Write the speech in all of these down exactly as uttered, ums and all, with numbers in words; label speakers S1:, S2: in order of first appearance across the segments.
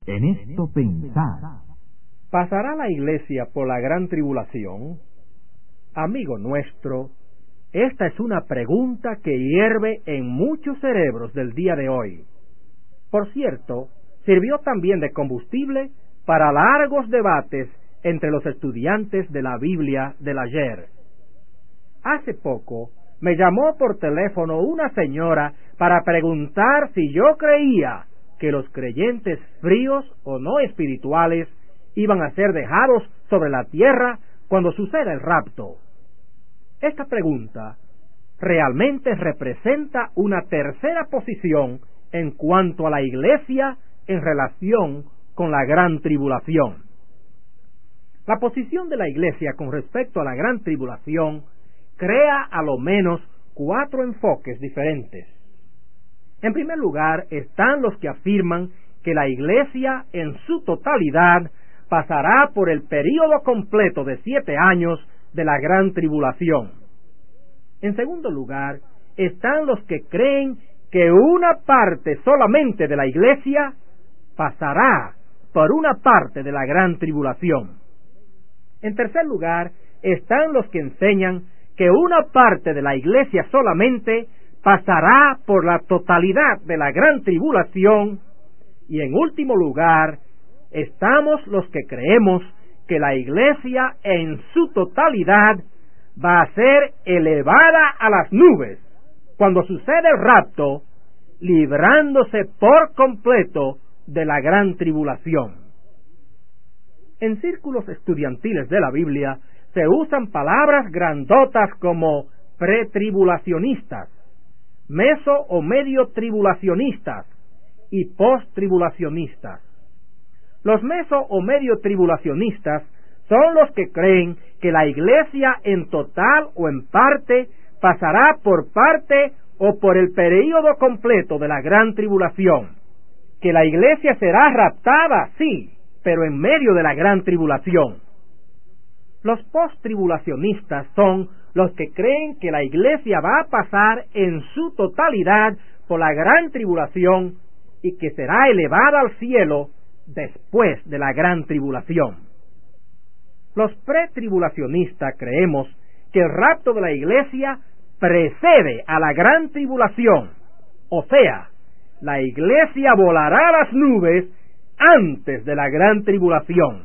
S1: En esto pensad.
S2: ¿Pasará la iglesia por la gran tribulación? Amigo nuestro, esta es una pregunta que hierve en muchos cerebros del día de hoy. Por cierto, sirvió también de combustible para largos debates entre los estudiantes de la Biblia del ayer. Hace poco me llamó por teléfono una señora para preguntar si yo creía que los creyentes fríos o no espirituales iban a ser dejados sobre la tierra cuando suceda el rapto. Esta pregunta realmente representa una tercera posición en cuanto a la iglesia en relación con la gran tribulación. La posición de la iglesia con respecto a la gran tribulación crea a lo menos cuatro enfoques diferentes. En primer lugar están los que afirman que la iglesia en su totalidad pasará por el período completo de siete años de la gran tribulación. En segundo lugar están los que creen que una parte solamente de la iglesia pasará por una parte de la gran tribulación. En tercer lugar están los que enseñan que una parte de la iglesia solamente pasará por la totalidad de la gran tribulación. Y en último lugar estamos los que creemos que la iglesia en su totalidad va a ser elevada a las nubes cuando sucede el rapto, librándose por completo de la gran tribulación. En círculos estudiantiles de la Biblia se usan palabras grandotas como pretribulacionistas, meso o medio tribulacionistas y posttribulacionistas. Los meso o medio tribulacionistas son los que creen que la iglesia en total o en parte pasará por parte o por el período completo de la gran tribulación, que la iglesia será raptada, sí, pero en medio de la gran tribulación. Los posttribulacionistas son los que creen que la iglesia va a pasar en su totalidad por la gran tribulación y que será elevada al cielo después de la gran tribulación. Los pretribulacionistas creemos que el rapto de la iglesia precede a la gran tribulación, o sea, la iglesia volará a las nubes antes de la gran tribulación.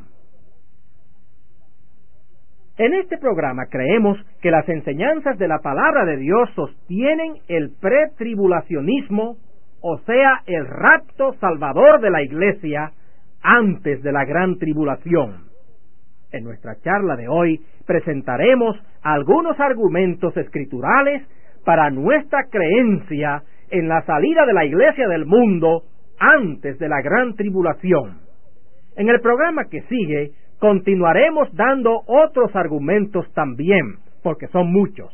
S2: En este programa creemos que las enseñanzas de la palabra de Dios sostienen el pretribulacionismo, o sea, el rapto salvador de la iglesia antes de la gran tribulación. En nuestra charla de hoy presentaremos algunos argumentos escriturales para nuestra creencia en la salida de la iglesia del mundo antes de la gran tribulación. En el programa que sigue continuaremos dando otros argumentos también, porque son muchos.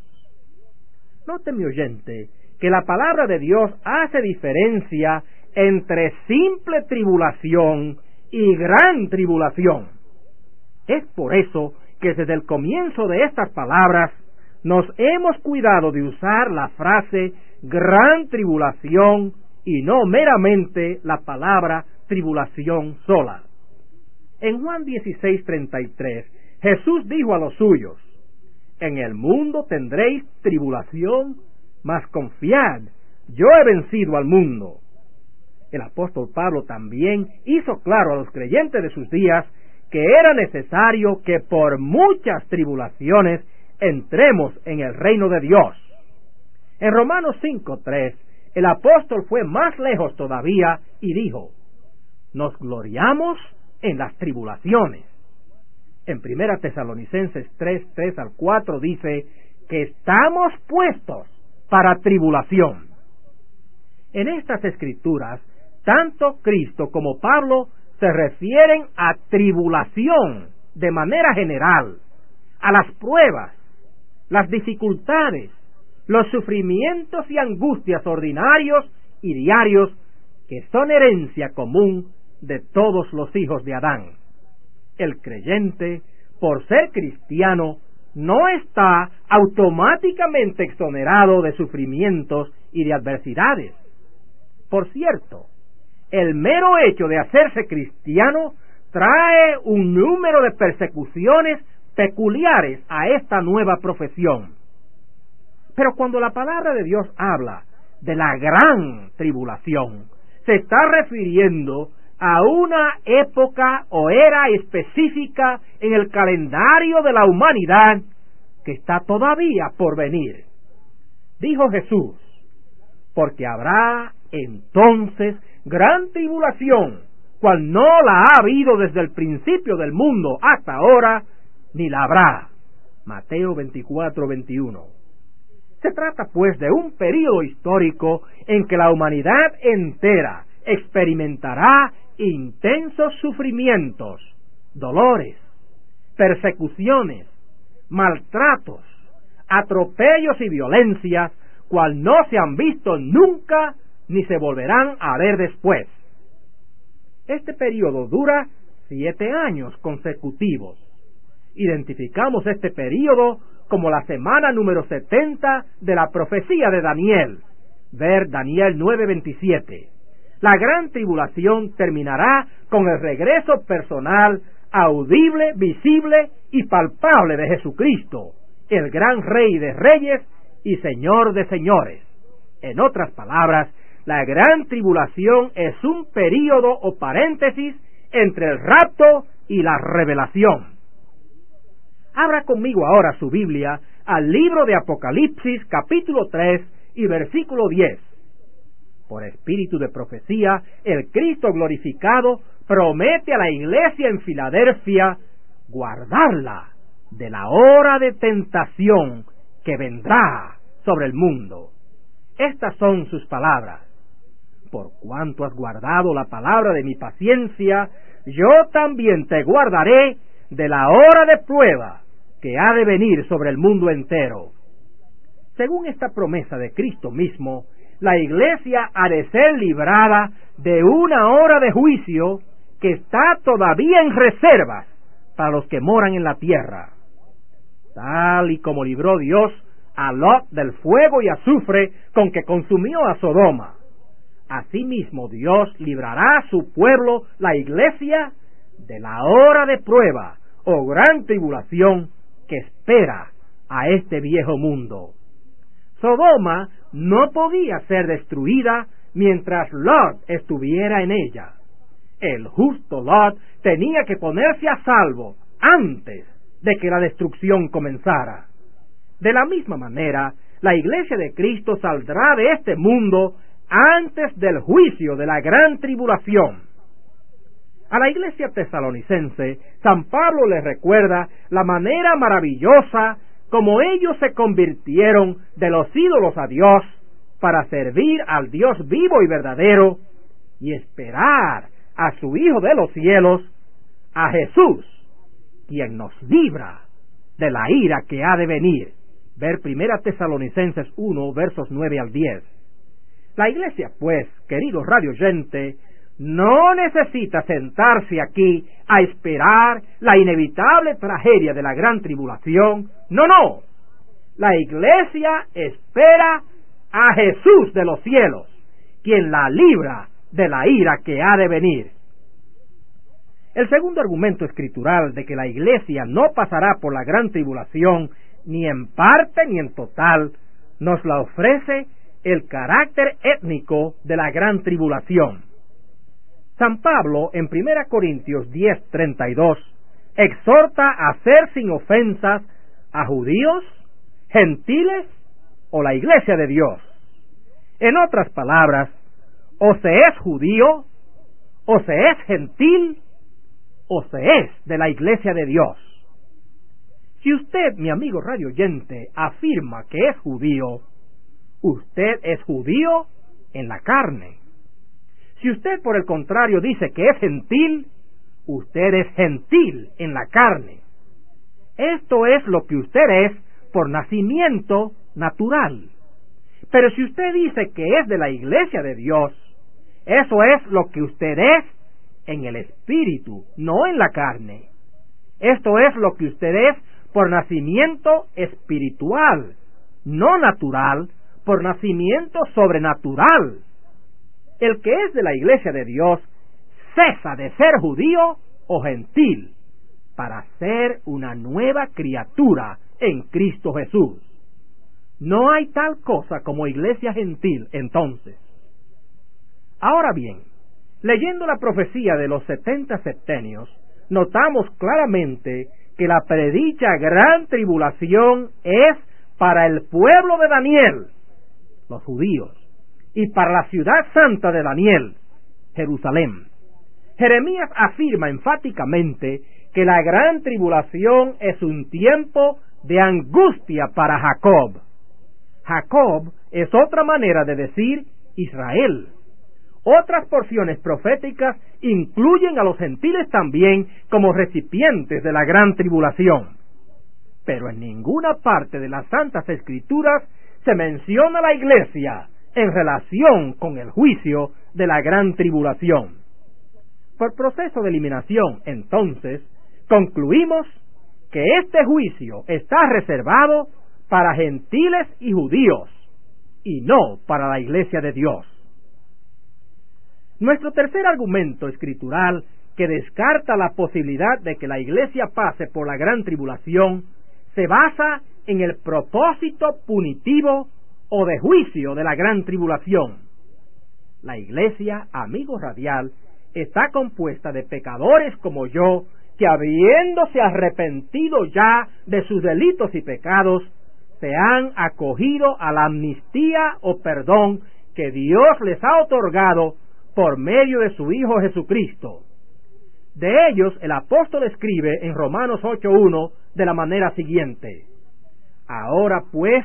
S2: Note, mi oyente, que la palabra de Dios hace diferencia entre simple tribulación y gran tribulación. Es por eso que desde el comienzo de estas palabras nos hemos cuidado de usar la frase gran tribulación y no meramente la palabra tribulación sola. En Juan dieciséis treinta y tres, Jesús dijo a los suyos: en el mundo tendréis tribulación, mas confiad, yo he vencido al mundo. El apóstol Pablo también hizo claro a los creyentes de sus días que era necesario que por muchas tribulaciones entremos en el reino de Dios. En Romanos cinco tres, el apóstol fue más lejos todavía y dijo: nos gloriamos en las tribulaciones. En Primera Tesalonicenses tres, tres al cuatro dice que estamos puestos para tribulación. En estas escrituras, tanto Cristo como Pablo se refieren a tribulación de manera general, a las pruebas, las dificultades, los sufrimientos y angustias ordinarios y diarios que son herencia común de todos los hijos de Adán. El creyente, por ser cristiano, no está automáticamente exonerado de sufrimientos y de adversidades. Por cierto, el mero hecho de hacerse cristiano trae un número de persecuciones peculiares a esta nueva profesión. Pero cuando la palabra de Dios habla de la gran tribulación, se está refiriendo a una época o era específica en el calendario de la humanidad que está todavía por venir. Dijo Jesús: porque habrá entonces gran tribulación, cual no la ha habido desde el principio del mundo hasta ahora, ni la habrá. Mateo veinticuatro, veintiuno. Se trata pues de un período histórico en que la humanidad entera experimentará intensos sufrimientos, dolores, persecuciones, maltratos, atropellos y violencias, cual no se han visto nunca ni se volverán a ver después. Este período dura siete años consecutivos. Identificamos este período como la semana número setenta de la profecía de Daniel. Ver Daniel nueve veintisiete. La gran tribulación terminará con el regreso personal, audible, visible y palpable de Jesucristo, el gran Rey de Reyes y Señor de Señores. En otras palabras, la gran tribulación es un período o paréntesis entre el rapto y la revelación. Abra conmigo ahora su Biblia al libro de Apocalipsis, capítulo tres y versículo diez. Por espíritu de profecía, el Cristo glorificado promete a la iglesia en Filadelfia guardarla de la hora de tentación que vendrá sobre el mundo. Estas son sus palabras: por cuanto has guardado la palabra de mi paciencia, yo también te guardaré de la hora de prueba que ha de venir sobre el mundo entero. Según esta promesa de Cristo mismo, la iglesia ha de ser librada de una hora de juicio que está todavía en reservas para los que moran en la tierra. Tal y como libró Dios a Lot del fuego y azufre con que consumió a Sodoma, asimismo Dios librará a su pueblo, la iglesia, de la hora de prueba o gran tribulación que espera a este viejo mundo. Sodoma no podía ser destruida mientras Lot estuviera en ella. El justo Lot tenía que ponerse a salvo antes de que la destrucción comenzara. De la misma manera, la iglesia de Cristo saldrá de este mundo antes del juicio de la gran tribulación. A la iglesia tesalonicense, San Pablo les recuerda la manera maravillosa como ellos se convirtieron de los ídolos a Dios para servir al Dios vivo y verdadero y esperar a su Hijo de los cielos, a Jesús, quien nos libra de la ira que ha de venir. Ver Primera Tesalonicenses uno, versos nueve al diez. La iglesia, pues, querido radioyente, no necesita sentarse aquí a esperar la inevitable tragedia de la gran tribulación. No, no. La iglesia espera a Jesús de los cielos, quien la libra de la ira que ha de venir. El segundo argumento escritural de que la iglesia no pasará por la gran tribulación, ni en parte ni en total, nos la ofrece el carácter étnico de la gran tribulación. San Pablo, en Primera Corintios diez, treinta y dos, exhorta a ser sin ofensas a judíos, gentiles o la iglesia de Dios. En otras palabras, o se es judío, o se es gentil, o se es de la iglesia de Dios. Si usted, mi amigo radioyente, afirma que es judío, usted es judío en la carne. Si usted, por el contrario, dice que es gentil, usted es gentil en la carne. Esto es lo que usted es por nacimiento natural. Pero si usted dice que es de la iglesia de Dios, eso es lo que usted es en el espíritu, no en la carne. Esto es lo que usted es por nacimiento espiritual, no natural, por nacimiento sobrenatural. el que es de la iglesia de Dios cesa de ser judío o gentil para ser una nueva criatura en Cristo Jesús. No hay tal cosa como iglesia gentil, entonces. Ahora bien, leyendo la profecía de los setenta septenios, notamos claramente que la predicha gran tribulación es para el pueblo de Daniel, los judíos, y para la ciudad santa de Daniel, Jerusalén. Jeremías afirma enfáticamente que la gran tribulación es un tiempo de angustia para Jacob. Jacob es otra manera de decir Israel. Otras porciones proféticas incluyen a los gentiles también como recipientes de la gran tribulación. Pero en ninguna parte de las Santas Escrituras se menciona la iglesia en relación con el juicio de la gran tribulación. Por proceso de eliminación, entonces, concluimos que este juicio está reservado para gentiles y judíos, y no para la iglesia de Dios. Nuestro tercer argumento escritural que descarta la posibilidad de que la iglesia pase por la gran tribulación se basa en el propósito punitivo o de juicio de la gran tribulación. La iglesia, amigo radial, está compuesta de pecadores como yo, que habiéndose arrepentido ya de sus delitos y pecados, se han acogido a la amnistía o perdón que Dios les ha otorgado por medio de su Hijo Jesucristo. De ellos el apóstol escribe en Romanos ocho uno de la manera siguiente: ahora pues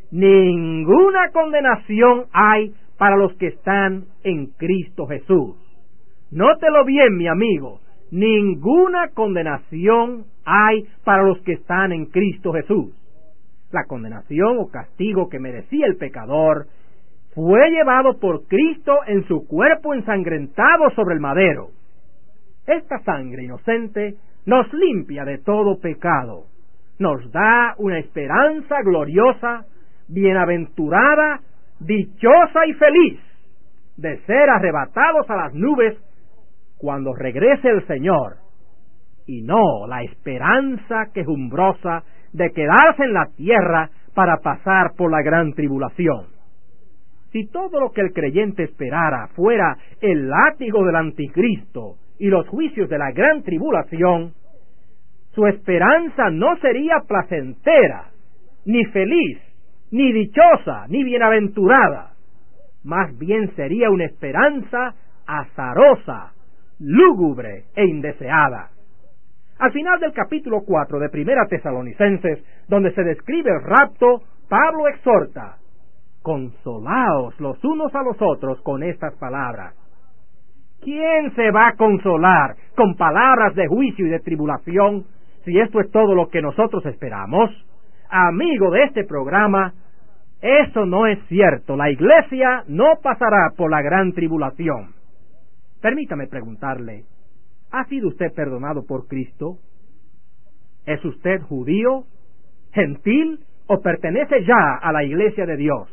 S2: ninguna condenación hay para los que están en Cristo Jesús. Nótelo bien, mi amigo, ninguna condenación hay para los que están en Cristo Jesús. La condenación o castigo que merecía el pecador fue llevado por Cristo en su cuerpo ensangrentado sobre el madero. Esta sangre inocente nos limpia de todo pecado, nos da una esperanza gloriosa, bienaventurada, dichosa y feliz de ser arrebatados a las nubes cuando regrese el Señor, y no la esperanza quejumbrosa de quedarse en la tierra para pasar por la gran tribulación. Si todo lo que el creyente esperara fuera el látigo del anticristo y los juicios de la gran tribulación, su esperanza no sería placentera, ni feliz, ni dichosa, ni bienaventurada. Más bien sería una esperanza azarosa, lúgubre e indeseada. Al final del capítulo cuatro de Primera Tesalonicenses, donde se describe el rapto, Pablo exhorta: consolaos los unos a los otros con estas palabras. ¿Quién se va a consolar con palabras de juicio y de tribulación si esto es todo lo que nosotros esperamos? Amigo de este programa, eso no es cierto. La iglesia no pasará por la gran tribulación. Permítame preguntarle, ¿ha sido usted perdonado por Cristo? ¿Es usted judío, gentil o pertenece ya a la iglesia de Dios?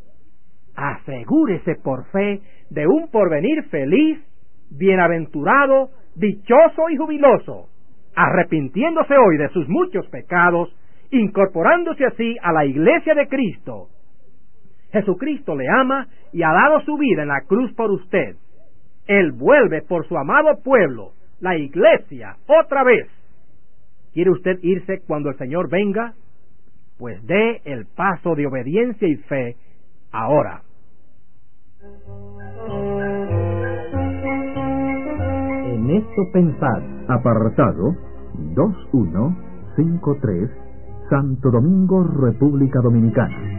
S2: Asegúrese por fe de un porvenir feliz, bienaventurado, dichoso y jubiloso, arrepintiéndose hoy de sus muchos pecados, incorporándose así a la iglesia de Cristo. Jesucristo le ama y ha dado su vida en la cruz por usted. Él vuelve por su amado pueblo, la iglesia, otra vez. ¿Quiere usted irse cuando el Señor venga? Pues dé el paso de obediencia y fe ahora.
S1: En esto pensad. Apartado dos uno cinco tres, Santo Domingo, República Dominicana.